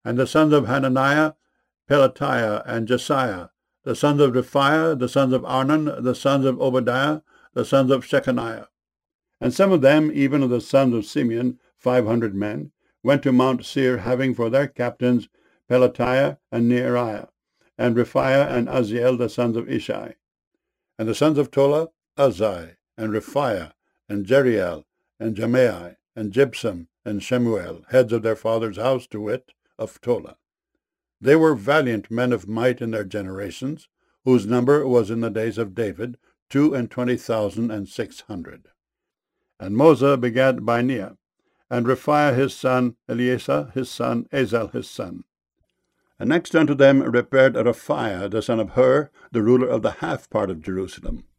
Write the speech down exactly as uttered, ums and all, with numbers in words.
And the sons of Hananiah, Pelatiah, and Jesiah. The sons of Rephaiah, the sons of Arnan, the sons of Obadiah, the sons of Shechaniah. And some of them, even of the sons of Simeon, five hundred men, went to Mount Seir, having for their captains Pelatiah and Neariah, and Rephaiah and Uzziel, the sons of Ishai. And the sons of Tola, Uzzi, and Rephaiah, and Jeriel, and Jemai, and Jibsam, and Shemuel, heads of their father's house, to wit, of Tola. They were valiant men of might in their generations, whose number was in the days of David two and twenty thousand and six hundred. And Mosa begat Bineah, and Rephaiah his son, Eleasah his son, Azel his son. And next unto them repaired Rephaiah the son of Hur, the ruler of the half part of Jerusalem.